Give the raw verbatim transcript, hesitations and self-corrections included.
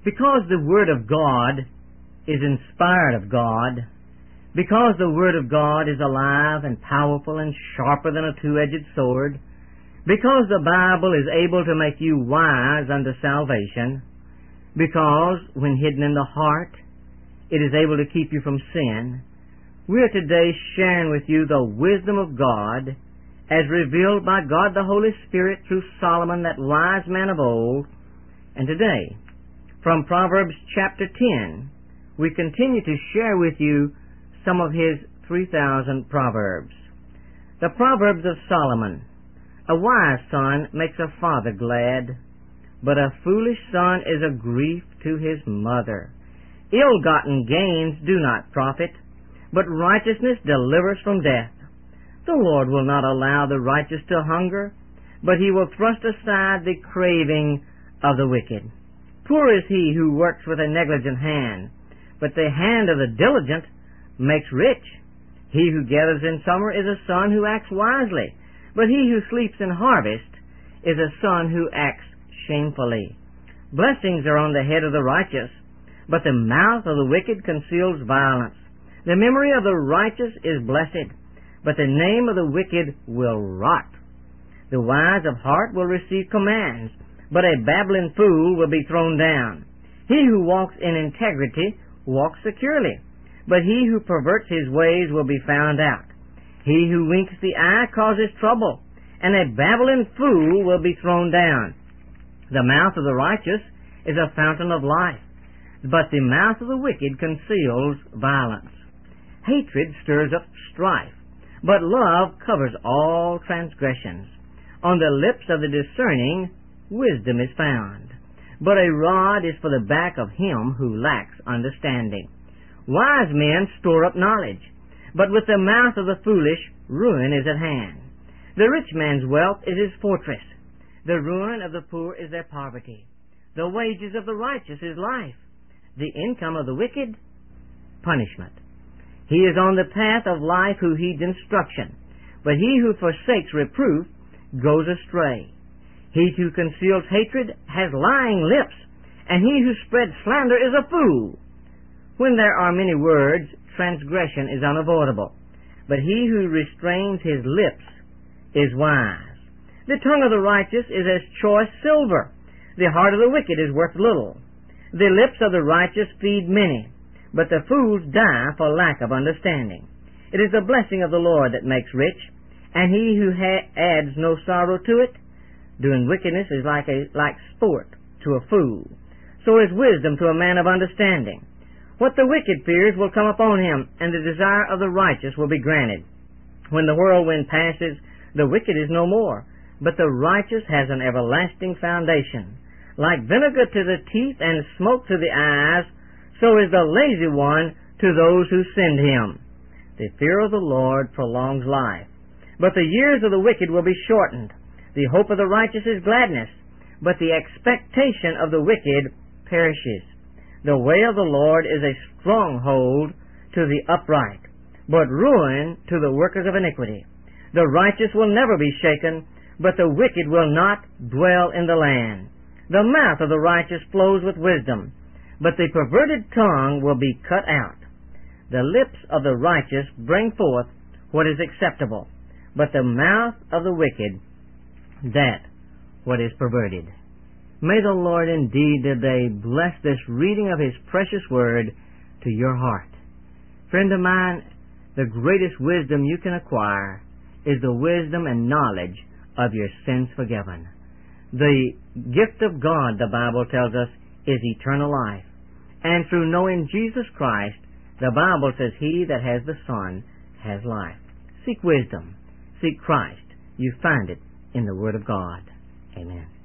Because the Word of God is inspired of God, because the Word of God is alive and powerful and sharper than a two-edged sword, because the Bible is able to make you wise unto salvation, because, when hidden in the heart, it is able to keep you from sin, we are today sharing with you the wisdom of God as revealed by God the Holy Spirit through Solomon, that wise man of old. And today, from Proverbs chapter ten, we continue to share with you some of his three thousand Proverbs. The Proverbs of Solomon. A wise son makes a father glad, but a foolish son is a grief to his mother. Ill-gotten gains do not profit, but righteousness delivers from death. The Lord will not allow the righteous to hunger, but he will thrust aside the craving of the wicked. Poor is he who works with a negligent hand, but the hand of the diligent makes rich. He who gathers in summer is a son who acts wisely, but he who sleeps in harvest is a son who acts shamefully. Blessings are on the head of the righteous, but the mouth of the wicked conceals violence. The memory of the righteous is blessed, but the name of the wicked will rot. The wise of heart will receive commands, but a babbling fool will be thrown down. He who walks in integrity walks securely, but he who perverts his ways will be found out. He who winks the eye causes trouble, and a babbling fool will be thrown down. The mouth of the righteous is a fountain of life, but the mouth of the wicked conceals violence. Hatred stirs up strife, but love covers all transgressions. On the lips of the discerning, wisdom is found, but a rod is for the back of him who lacks understanding. Wise men store up knowledge, but with the mouth of the foolish, ruin is at hand. The rich man's wealth is his fortress. The ruin of the poor is their poverty. The wages of the righteous is life. The income of the wicked, punishment. He is on the path of life who heeds instruction, but he who forsakes reproof goes astray. He who conceals hatred has lying lips, and he who spreads slander is a fool. When there are many words, transgression is unavoidable, but he who restrains his lips is wise. The tongue of the righteous is as choice silver. The heart of the wicked is worth little. The lips of the righteous feed many, but the fools die for lack of understanding. It is the blessing of the Lord that makes rich, and he who ha- adds no sorrow to it. Doing wickedness is like a like sport to a fool. So is wisdom to a man of understanding. What the wicked fears will come upon him, and the desire of the righteous will be granted. When the whirlwind passes, the wicked is no more, but the righteous has an everlasting foundation. Like vinegar to the teeth and smoke to the eyes, so is the lazy one to those who send him. The fear of the Lord prolongs life, but the years of the wicked will be shortened. The hope of the righteous is gladness, but the expectation of the wicked perishes. The way of the Lord is a stronghold to the upright, but ruin to the workers of iniquity. The righteous will never be shaken, but the wicked will not dwell in the land. The mouth of the righteous flows with wisdom, but the perverted tongue will be cut out. The lips of the righteous bring forth what is acceptable, but the mouth of the wicked, that what is perverted. May the Lord indeed today bless this reading of His precious Word to your heart. Friend of mine, the greatest wisdom you can acquire is the wisdom and knowledge of your sins forgiven. The gift of God, the Bible tells us, is eternal life. And through knowing Jesus Christ, the Bible says, he that has the Son has life. Seek wisdom. Seek Christ. You find it in the Word of God. Amen.